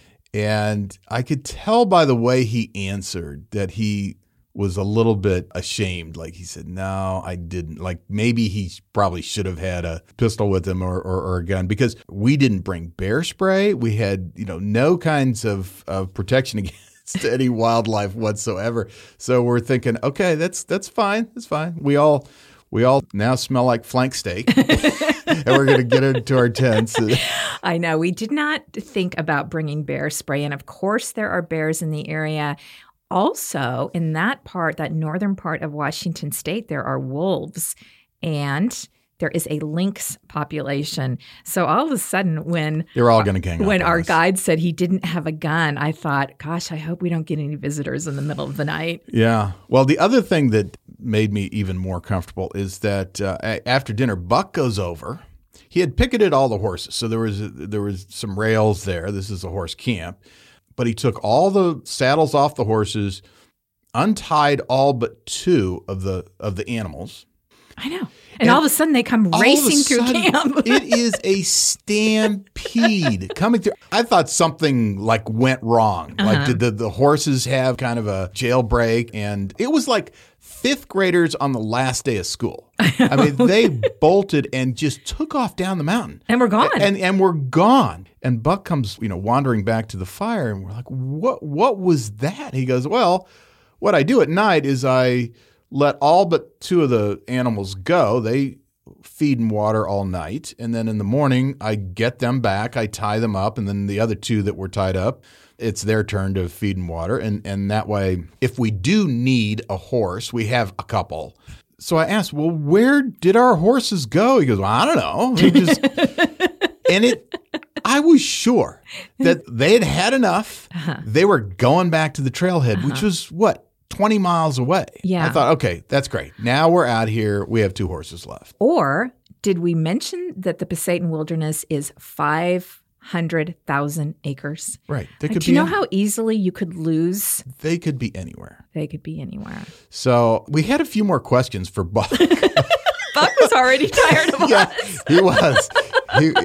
Speaker 1: And I could tell by the way he answered that he was a little bit ashamed. Like he said, no, I didn't. Like maybe he probably should have had a pistol with him or, or, or a gun, because we didn't bring bear spray. We had, you know, no kinds of, of protection against any wildlife whatsoever. So we're thinking, okay, that's that's fine. That's fine. We all we all now smell like flank steak. And we're going to get into our tents.
Speaker 2: I know. We did not think about bringing bear spray. And of course, there are bears in the area. Also, in that part, that northern part of Washington State, there are wolves. And there is a lynx population. So all of a sudden, when
Speaker 1: they're all going to gang up
Speaker 2: when
Speaker 1: on
Speaker 2: our
Speaker 1: us.
Speaker 2: guide said he didn't have a gun, I thought, gosh, I hope we don't get any visitors in the middle of the night.
Speaker 1: Yeah. Well, the other thing that made me even more comfortable is that uh, after dinner, Buck goes over. He had picketed all the horses, so there was a, there was some rails there. This is a horse camp, but he took all the saddles off the horses, untied all but two of the of the animals.
Speaker 2: I know. And, and all of a sudden, they come racing through
Speaker 1: sudden,
Speaker 2: camp.
Speaker 1: It is a stampede coming through. I thought something like went wrong. Uh-huh. Like did the, the horses have kind of a jailbreak? And it was like fifth graders on the last day of school. I mean, they bolted and just took off down the mountain.
Speaker 2: And we're gone.
Speaker 1: And, and and we're gone. And Buck comes, you know, wandering back to the fire, and we're like, what, what was that? He goes, well, what I do at night is I let all but two of the animals go. They feed and water all night. And then in the morning, I get them back. I tie them up. And then the other two that were tied up, it's their turn to feed and water. And, and that way, if we do need a horse, we have a couple. So I asked, well, where did our horses go? He goes, well, I don't know. They just, and it, I was sure that they had had enough. Uh-huh. They were going back to the trailhead, uh-huh. which was what? twenty miles away.
Speaker 2: Yeah.
Speaker 1: I thought, okay, that's great. Now we're out here. We have two horses left.
Speaker 2: Or did we mention that the Pasayten Wilderness is five hundred thousand acres?
Speaker 1: Right. They could
Speaker 2: Do
Speaker 1: be
Speaker 2: you know
Speaker 1: any-
Speaker 2: how easily you could lose?
Speaker 1: They could be anywhere.
Speaker 2: They could be anywhere.
Speaker 1: So we had a few more questions for Buck.
Speaker 2: Buck was already tired of
Speaker 1: yeah,
Speaker 2: us.
Speaker 1: He was. He,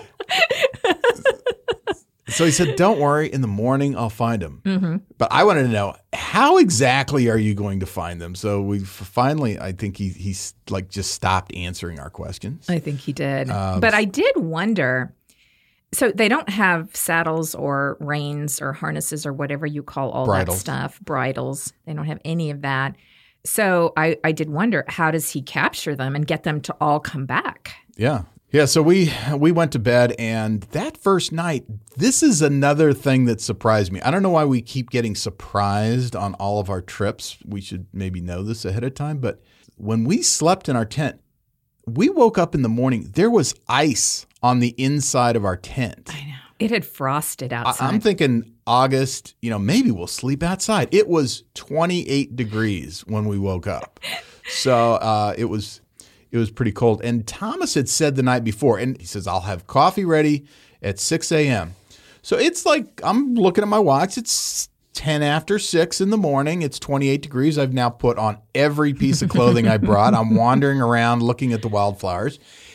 Speaker 1: So he said, don't worry, in the morning I'll find them. Mm-hmm. But I wanted to know, how exactly are you going to find them? So we finally, I think he he's like just stopped answering our questions.
Speaker 2: I think he did. Um, but I did wonder, So they don't have saddles or reins or harnesses or whatever you call all
Speaker 1: Bridles.
Speaker 2: that stuff, bridles. They don't have any of that. So I, I did wonder, how does he capture them and get them to all come back?
Speaker 1: Yeah. Yeah, so we we went to bed, and that first night, this is another thing that surprised me. I don't know why we keep getting surprised on all of our trips. We should maybe know this ahead of time, but when we slept in our tent, we woke up in the morning, there was ice on the inside of our tent.
Speaker 2: I know. It had frosted outside.
Speaker 1: I'm thinking August, you know, maybe we'll sleep outside. It was twenty-eight degrees when we woke up. So uh, it was it was pretty cold. And Thomas had said the night before, and he says, I'll have coffee ready at six a.m. So it's like, I'm looking at my watch. It's ten after six in the morning. It's twenty-eight degrees. I've now put on every piece of clothing I brought. I'm wandering around looking at the wildflowers.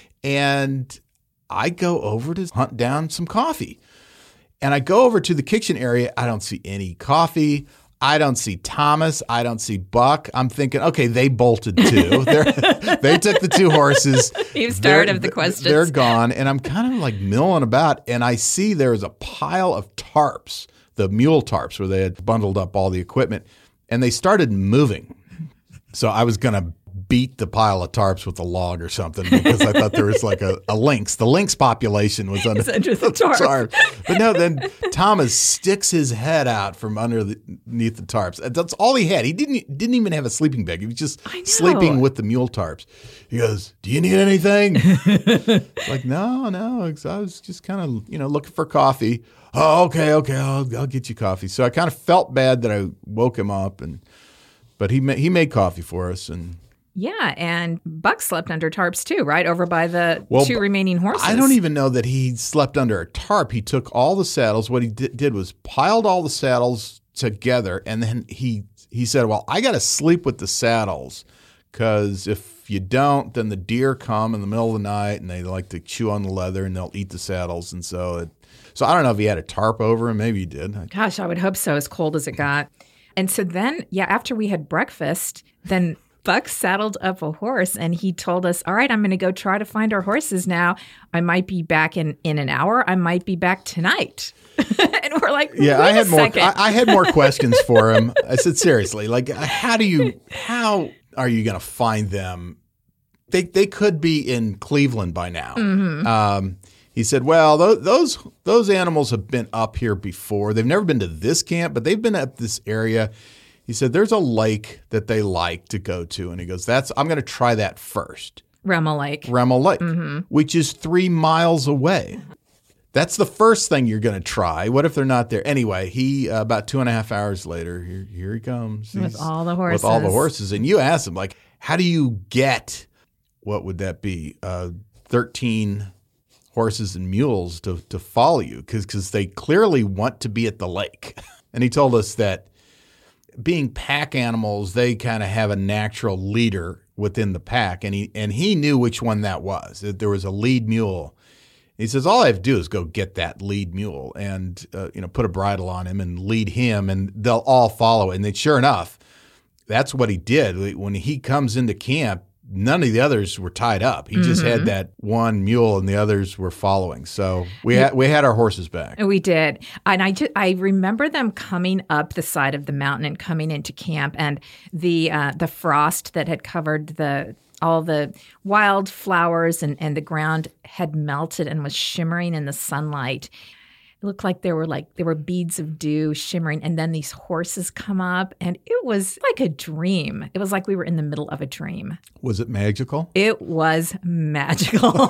Speaker 1: And I go over to hunt down some coffee. And I go over to the kitchen area. I don't see any coffee. I don't see Thomas. I don't see Buck. I'm thinking, okay, they bolted too. They're, they took the two horses.
Speaker 2: You've started of the questions.
Speaker 1: They're gone. And I'm kind of like milling about. And I see there's a pile of tarps, the mule tarps, where they had bundled up all the equipment. And they started moving. So I was going to beat the pile of tarps with a log or something because I thought there was like a, a lynx. The lynx population was under,
Speaker 2: under the tarp.
Speaker 1: tarp. But no, then Thomas sticks his head out from underneath the tarps. That's all he had. He didn't didn't even have a sleeping bag. He was just sleeping with the mule tarps. He goes, do you need anything? It's like, no, no. I was just kind of, you know, looking for coffee. Oh, okay, okay. I'll, I'll get you coffee. So I kind of felt bad that I woke him up, and but he ma- he made coffee for us. And
Speaker 2: yeah, and Buck slept under tarps too, right? Over by the
Speaker 1: well,
Speaker 2: two remaining horses.
Speaker 1: I don't even know that he slept under a tarp. He took all the saddles. What he di- did was piled all the saddles together, and then he he said, well, I got to sleep with the saddles because if you don't, then the deer come in the middle of the night, and they like to chew on the leather, and they'll eat the saddles. And so, it, so I don't know if he had a tarp over him. Maybe he did.
Speaker 2: Gosh, I would hope so, as cold as it got. And so then, yeah, after we had breakfast, then Buck saddled up a horse, and he told us, all right, I'm going to go try to find our horses now. I might be back in, in an hour. I might be back tonight. And we're like,
Speaker 1: yeah,
Speaker 2: wait
Speaker 1: I had
Speaker 2: a
Speaker 1: more.
Speaker 2: second.
Speaker 1: I, I had more questions for him. I said, seriously, like, how do you, how are you going to find them? They they could be in Cleveland by now.
Speaker 2: Mm-hmm.
Speaker 1: Um, he said, well, those, those those animals have been up here before. They've never been to this camp, but they've been up this area. He said, there's a lake that they like to go to. And he goes, "That's I'm going to try that first."
Speaker 2: Remmel Lake.
Speaker 1: Remmel Lake,
Speaker 2: mm-hmm.
Speaker 1: which is three miles away. That's the first thing you're going to try. What if they're not there? Anyway, he uh, about two and a half hours later, here, here he comes.
Speaker 2: With
Speaker 1: He's,
Speaker 2: all the horses.
Speaker 1: With all the horses. And you asked him, like, how do you get, what would that be, uh, thirteen horses and mules to, to follow you? Because they clearly want to be at the lake. And he told us that being pack animals, they kind of have a natural leader within the pack, and he and he knew which one that was. That there was a lead mule. He says, all I have to do is go get that lead mule and uh, you know put a bridle on him and lead him, and they'll all follow. And then, sure enough, that's what he did. When he comes into camp, none of the others were tied up. He just mm-hmm. had that one mule, and the others were following. So we had we had our horses back.
Speaker 2: We did, and I just, I remember them coming up the side of the mountain and coming into camp, and the uh, the frost that had covered the all the wildflowers and and the ground had melted and was shimmering in the sunlight. It looked like there were like there were beads of dew shimmering, and then these horses come up, and it was like a dream. It was like we were in the middle of a dream.
Speaker 1: Was it magical?
Speaker 2: It was magical.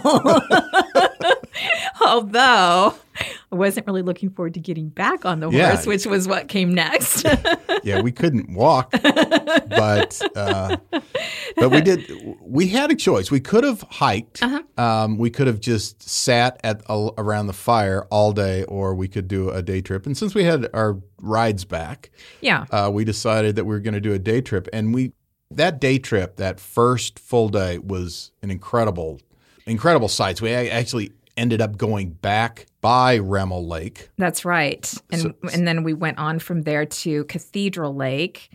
Speaker 2: Although I wasn't really looking forward to getting back on the horse, yeah. which was what came next.
Speaker 1: Yeah, we couldn't walk, but uh, but we did. We had a choice. We could have hiked. Uh-huh. Um, we could have just sat at uh, around the fire all day, or we could do a day trip. And since we had our rides back,
Speaker 2: yeah,
Speaker 1: uh, we decided that we were going to do a day trip. And we that day trip, that first full day, was an incredible, incredible sight. So we actually ended up going back by Remmel Lake.
Speaker 2: That's right. And so, and then we went on from there to Cathedral Lake.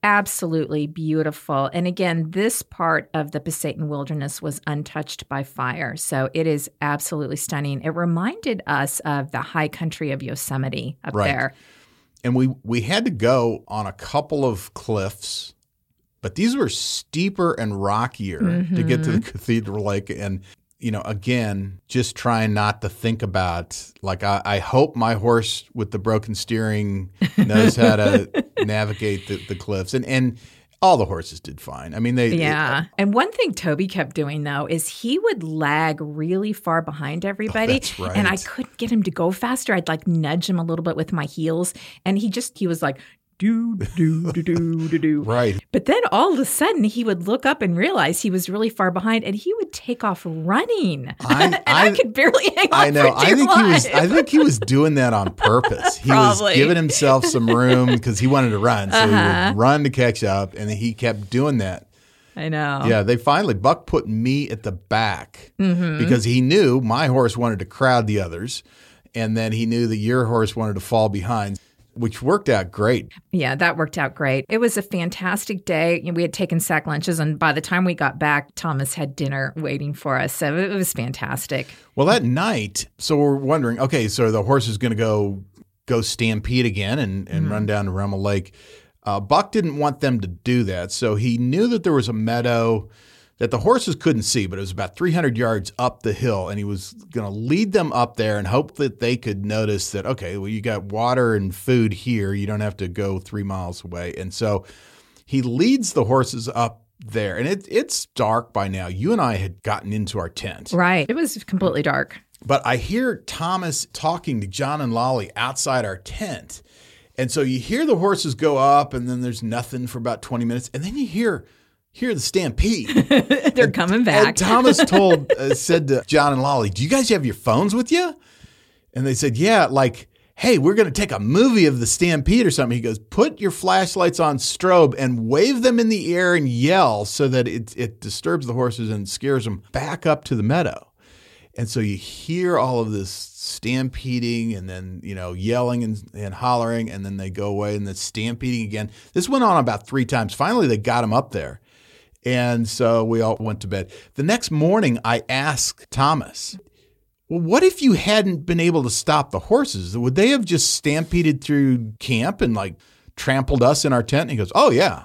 Speaker 2: absolutely beautiful. And again, this part of the Pasayten Wilderness was untouched by fire. So it is absolutely stunning. It reminded us of the high country of Yosemite up
Speaker 1: Right.
Speaker 2: there.
Speaker 1: And we, we had to go on a couple of cliffs, but these were steeper and rockier
Speaker 2: Mm-hmm.
Speaker 1: to get to the Cathedral Lake. And, you know, again, just trying not to think about, like, I, I hope my horse with the broken steering knows how to navigate the, the cliffs. And, and all the horses did fine. I mean, they.
Speaker 2: Yeah. And one thing Toby kept doing, though, is he would lag really far behind everybody.
Speaker 1: Oh, that's right.
Speaker 2: And I couldn't get him to go faster. I'd like nudge him a little bit with my heels. And he just, he was like, do, do, do, do, do, do.
Speaker 1: Right.
Speaker 2: But then all of a sudden he would look up and realize he was really far behind and he would take off running.
Speaker 1: I,
Speaker 2: and I,
Speaker 1: I
Speaker 2: could barely hang on
Speaker 1: I know.
Speaker 2: for dear
Speaker 1: I think
Speaker 2: life.
Speaker 1: he was. I think he was doing that on purpose. He
Speaker 2: Probably.
Speaker 1: was giving himself some room because he wanted to run, so
Speaker 2: Uh-huh.
Speaker 1: he would run to catch up, and he kept doing that.
Speaker 2: I know.
Speaker 1: Yeah, they finally Buck put me at the back
Speaker 2: Mm-hmm.
Speaker 1: because he knew my horse wanted to crowd the others, and then he knew that your horse wanted to fall behind, which worked out great.
Speaker 2: Yeah, that worked out great. It was a fantastic day. You know, we had taken sack lunches, and by the time we got back, Thomas had dinner waiting for us. So it was fantastic.
Speaker 1: Well, that night, so we're wondering, okay, so the horse is going to go go stampede again and, and
Speaker 2: Mm-hmm.
Speaker 1: run down to Rummel Lake. Uh, Buck didn't want them to do that, so he knew that there was a meadow that the horses couldn't see, but it was about three hundred yards up the hill, and he was going to lead them up there and hope that they could notice that, okay, well, you got water and food here. You don't have to go three miles away. And so he leads the horses up there, and it, it's dark by now. You and I had gotten into our tent.
Speaker 2: Right. It was completely dark.
Speaker 1: But I hear Thomas talking to John and Lolly outside our tent. And so you hear the horses go up, and then there's nothing for about twenty minutes. And then you hear hear the stampede.
Speaker 2: They're
Speaker 1: and,
Speaker 2: coming back.
Speaker 1: And Thomas told uh, said to John and Lolly, do you guys have your phones with you? And they said, yeah, like, hey, we're going to take a movie of the stampede or something. He goes, put your flashlights on strobe and wave them in the air and yell so that it, it disturbs the horses and scares them back up to the meadow. And so you hear all of this stampeding and then, you know, yelling and, and hollering, and then they go away and then stampeding again. This went on about three times. Finally, they got him up there. And so we all went to bed. The next morning, I asked Thomas, well, what if you hadn't been able to stop the horses? Would they have just stampeded through camp and like trampled us in our tent? And he goes, oh, yeah.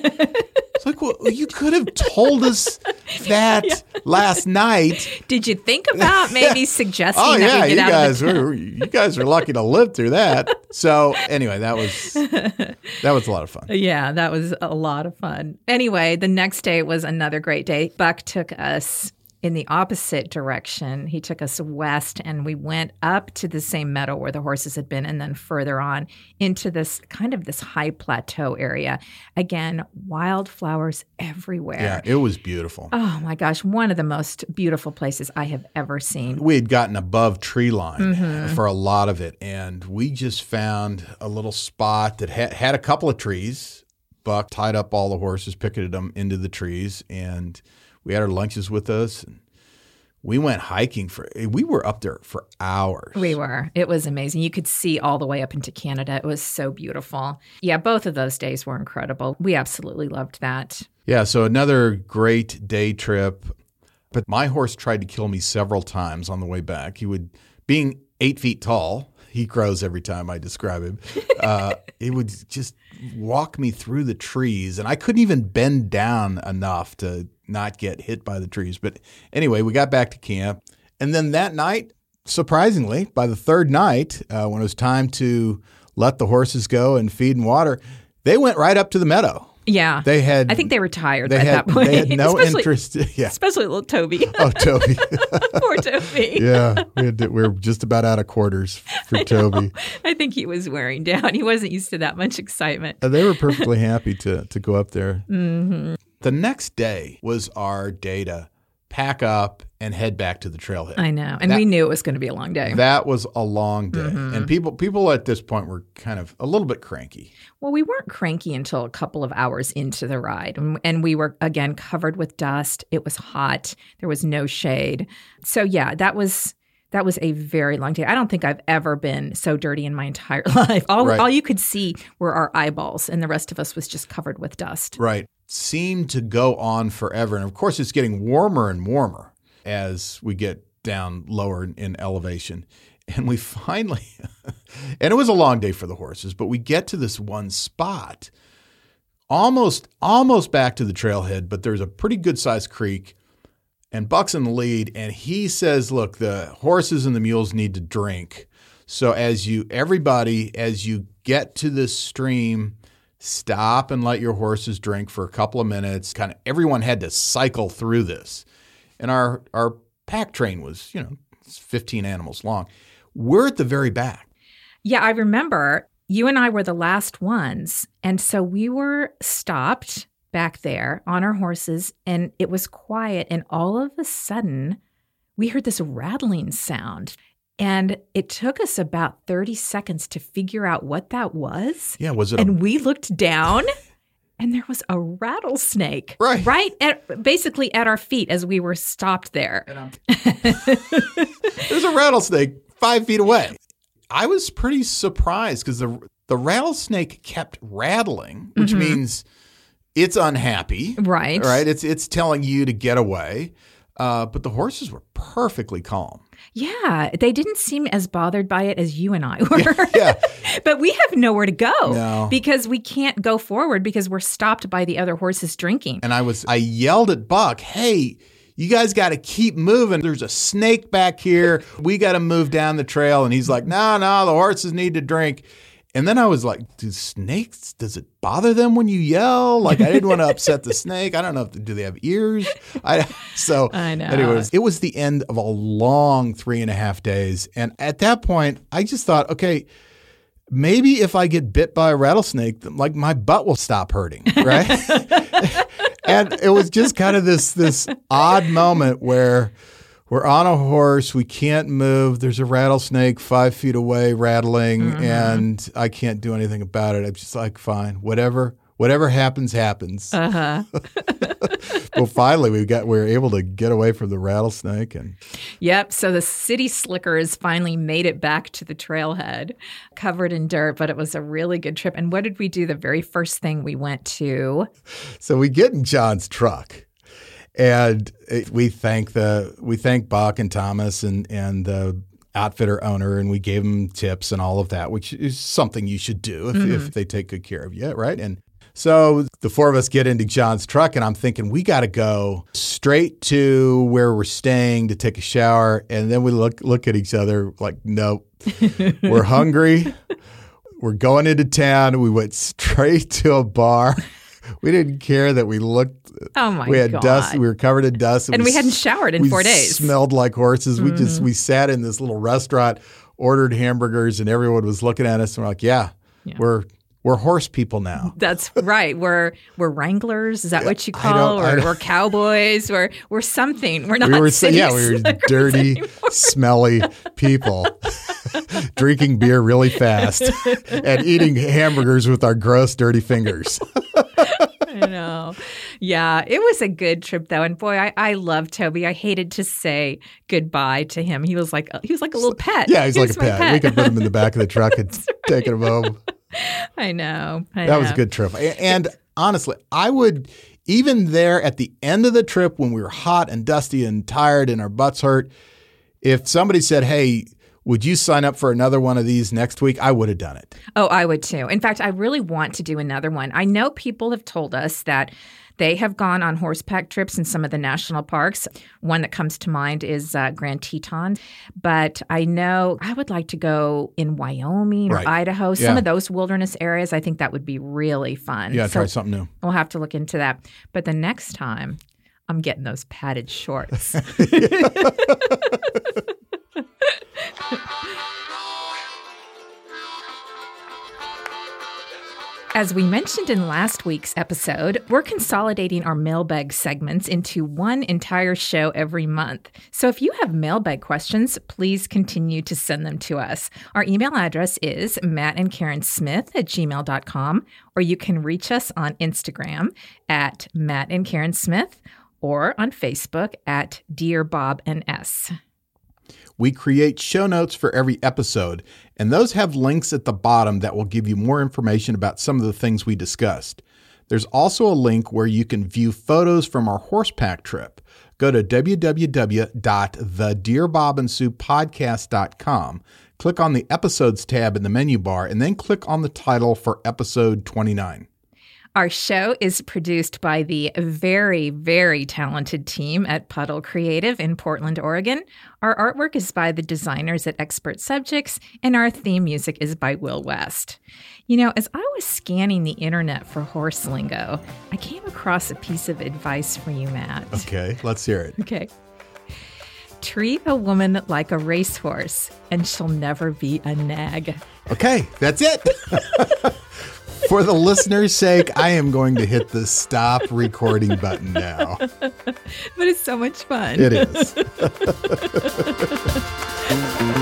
Speaker 1: It's like, well, you could have told us that yeah. last night.
Speaker 2: Did you think about maybe suggesting
Speaker 1: oh, yeah,
Speaker 2: that we get
Speaker 1: you
Speaker 2: out
Speaker 1: guys
Speaker 2: of the
Speaker 1: were, you guys are lucky to live through that. So anyway, that was that was a lot of fun.
Speaker 2: Yeah, that was a lot of fun. Anyway, the next day was another great day. Buck took us in the opposite direction. He took us west, and we went up to the same meadow where the horses had been, and then further on into this kind of this high plateau area. Again, wildflowers everywhere.
Speaker 1: Yeah, it was beautiful.
Speaker 2: Oh my gosh, one of the most beautiful places I have ever seen.
Speaker 1: We had gotten above tree line
Speaker 2: Mm-hmm.
Speaker 1: for a lot of it, and we just found a little spot that had, had a couple of trees. Buck tied up all the horses, picketed them into the trees, and we had our lunches with us, and we went hiking for, we were up there for hours.
Speaker 2: We were. It was amazing. You could see all the way up into Canada. It was so beautiful. Yeah, both of those days were incredible. We absolutely loved that.
Speaker 1: Yeah, so another great day trip. But my horse tried to kill me several times on the way back. He would, being eight feet tall, he grows every time I describe him. Uh, he would just walk me through the trees, and I couldn't even bend down enough to not get hit by the trees. But anyway, we got back to camp. And then that night, surprisingly, by the third night, uh, when it was time to let the horses go and feed and water, they went right up to the meadow.
Speaker 2: Yeah.
Speaker 1: They had.
Speaker 2: I think they were tired
Speaker 1: they
Speaker 2: at
Speaker 1: had,
Speaker 2: that point.
Speaker 1: They had no
Speaker 2: especially,
Speaker 1: interest. Yeah.
Speaker 2: Especially little Toby.
Speaker 1: Oh, Toby.
Speaker 2: Poor Toby.
Speaker 1: Yeah. We, had to, we were just about out of quarters for
Speaker 2: I
Speaker 1: Toby.
Speaker 2: know. I think he was wearing down. He wasn't used to that much excitement.
Speaker 1: And they were perfectly happy to, to go up there.
Speaker 2: Mm-hmm.
Speaker 1: The next day was our day to pack up and head back to the trailhead.
Speaker 2: I know. And
Speaker 1: that,
Speaker 2: we knew it was going to be a long day.
Speaker 1: That was a long day.
Speaker 2: Mm-hmm.
Speaker 1: And people people at this point were kind of a little bit cranky.
Speaker 2: Well, we weren't cranky until a couple of hours into the ride. And, and we were, again, covered with dust. It was hot. There was no shade. So, yeah, that was That was a very long day. I don't think I've ever been so dirty in my entire life. All,
Speaker 1: Right.
Speaker 2: all you could see were our eyeballs, and the rest of us was just covered with dust.
Speaker 1: Right. Seemed to go on forever. And of course, it's getting warmer and warmer as we get down lower in, in elevation. And we finally, and it was a long day for the horses, but we get to this one spot, almost, almost back to the trailhead, but there's a pretty good sized creek. And Buck's in the lead, and he says, look, the horses and the mules need to drink. So as you, everybody, as you get to this stream, stop and let your horses drink for a couple of minutes. Kind of everyone had to cycle through this. And our, our pack train was, you know, fifteen animals long. We're at the very back.
Speaker 2: Yeah, I remember you and I were the last ones. And so we were stopped back there on our horses, and it was quiet. And all of a sudden, we heard this rattling sound. And it took us about thirty seconds to figure out what that was.
Speaker 1: Yeah, was it?
Speaker 2: And
Speaker 1: a-
Speaker 2: we looked down, and there was a rattlesnake.
Speaker 1: Right.
Speaker 2: Right at basically at our feet as we were stopped there.
Speaker 1: There's a rattlesnake five feet away. I was pretty surprised because the the rattlesnake kept rattling, which
Speaker 2: Mm-hmm.
Speaker 1: means it's unhappy.
Speaker 2: Right.
Speaker 1: Right. It's it's telling you to get away. Uh, but the horses were perfectly calm.
Speaker 2: Yeah, they didn't seem as bothered by it as you and I were.
Speaker 1: Yeah.
Speaker 2: But we have nowhere to go
Speaker 1: No.
Speaker 2: because we can't go forward because we're stopped by the other horses drinking.
Speaker 1: And I was I yelled at Buck, hey, you guys got to keep moving. There's a snake back here. We got to move down the trail. And he's like, no, no, the horses need to drink. And then I was like, do snakes, does it bother them when you yell? Like, I didn't want to upset the snake. I don't know if, do they have ears? I So
Speaker 2: I know.
Speaker 1: anyways, it was the end of a long three and a half days. And at that point, I just thought, okay, maybe if I get bit by a rattlesnake, like my butt will stop hurting, right? And it was just kind of this this odd moment where we're on a horse, we can't move, there's a rattlesnake five feet away rattling,
Speaker 2: Mm-hmm.
Speaker 1: and I can't do anything about it. I'm just like, fine, whatever, whatever happens, happens.
Speaker 2: Uh-huh.
Speaker 1: Well, finally, we got we were able to get away from the rattlesnake, and
Speaker 2: Yep. So the city slickers finally made it back to the trailhead, covered in dirt, but it was a really good trip. And what did we do the very first thing we went to?
Speaker 1: so we get in John's truck. And we thank the we thank Buck and Thomas and and the outfitter owner, and we gave them tips and all of that, which is something you should do if,
Speaker 2: Mm-hmm.
Speaker 1: if they take good care of you, right? And so the four of us get into John's truck, and I'm thinking we got to go straight to where we're staying to take a shower, and then we look look at each other like, nope, we're hungry, we're going into town. We went straight to a bar. We didn't care that we looked.
Speaker 2: Oh my
Speaker 1: We had
Speaker 2: God.
Speaker 1: dust. We were covered in dust,
Speaker 2: And we hadn't showered in
Speaker 1: we
Speaker 2: four days.
Speaker 1: Smelled like horses. We just we sat in this little restaurant, ordered hamburgers, and everyone was looking at us. And we're like, yeah,
Speaker 2: Yeah.
Speaker 1: we're we're horse people now.
Speaker 2: That's right. We're we're wranglers. Is that what you
Speaker 1: I
Speaker 2: call?
Speaker 1: don't- I
Speaker 2: Or
Speaker 1: don't-
Speaker 2: we're cowboys. We're we're something. We're not.
Speaker 1: We were
Speaker 2: city
Speaker 1: yeah, we were
Speaker 2: slickers
Speaker 1: dirty,
Speaker 2: anymore.
Speaker 1: smelly people, drinking beer really fast and eating hamburgers with our gross, dirty fingers.
Speaker 2: I know. Yeah, it was a good trip though, and boy, I, I love Toby. I hated to say goodbye to him. He was like he was like a little pet.
Speaker 1: Yeah, he's
Speaker 2: He
Speaker 1: like
Speaker 2: was
Speaker 1: a
Speaker 2: my
Speaker 1: pet. We could put him in the back of the truck and take him home.
Speaker 2: I know. I
Speaker 1: That was a
Speaker 2: know.
Speaker 1: good trip. A- And honestly, I would, even there at the end of the trip when we were hot and dusty and tired and our butts hurt, if somebody said, hey, would you sign up for another one of these next week? I would have done it.
Speaker 2: Oh, I would too. In fact, I really want to do another one. I know people have told us that they have gone on horseback trips in some of the national parks. One that comes to mind is uh, Grand Teton. But I know I would like to go in Wyoming
Speaker 1: Right.
Speaker 2: or Idaho, some
Speaker 1: Yeah.
Speaker 2: of those wilderness areas. I think that would be really fun.
Speaker 1: Yeah,
Speaker 2: So
Speaker 1: try something new.
Speaker 2: we'll have to look into that. But the next time, I'm getting those padded shorts. As we mentioned in last week's episode, we're consolidating our mailbag segments into one entire show every month. So if you have mailbag questions, please continue to send them to us. Our email address is matt and karen smith at gmail dot com, or you can reach us on Instagram at Matt and Karen Smith or on Facebook at Dear Bob and S.
Speaker 1: We create show notes for every episode, and those have links at the bottom that will give you more information about some of the things we discussed. There's also a link where you can view photos from our horsepack trip. Go to w w w dot the dear bob and sue podcast dot com, click on the Episodes tab in the menu bar, and then click on the title for episode twenty-nine.
Speaker 2: Our show is produced by the very, very talented team at Puddle Creative in Portland, Oregon. Our artwork is by the designers at Expert Subjects, and our theme music is by Will West. You know, as I was scanning the internet for horse lingo, I came across a piece of advice for you, Matt.
Speaker 1: Okay, let's hear it.
Speaker 2: Okay. Treat a woman like a racehorse, and she'll never be a nag.
Speaker 1: Okay, that's it. For the listener's sake, I am going to hit the stop recording button now.
Speaker 2: But it's so much fun.
Speaker 1: It is.